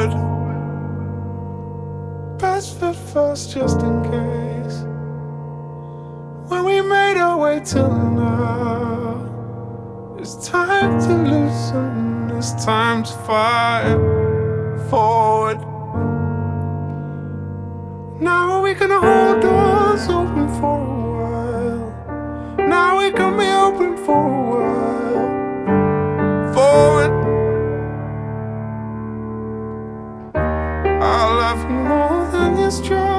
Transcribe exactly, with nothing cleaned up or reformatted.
forward. Best foot first, just in case. When we made our way till now, it's time to loosen, it's time to fight forward. Now we can hold doors open for a while. Now we can be open for a while. Forward. I love you more than this drive.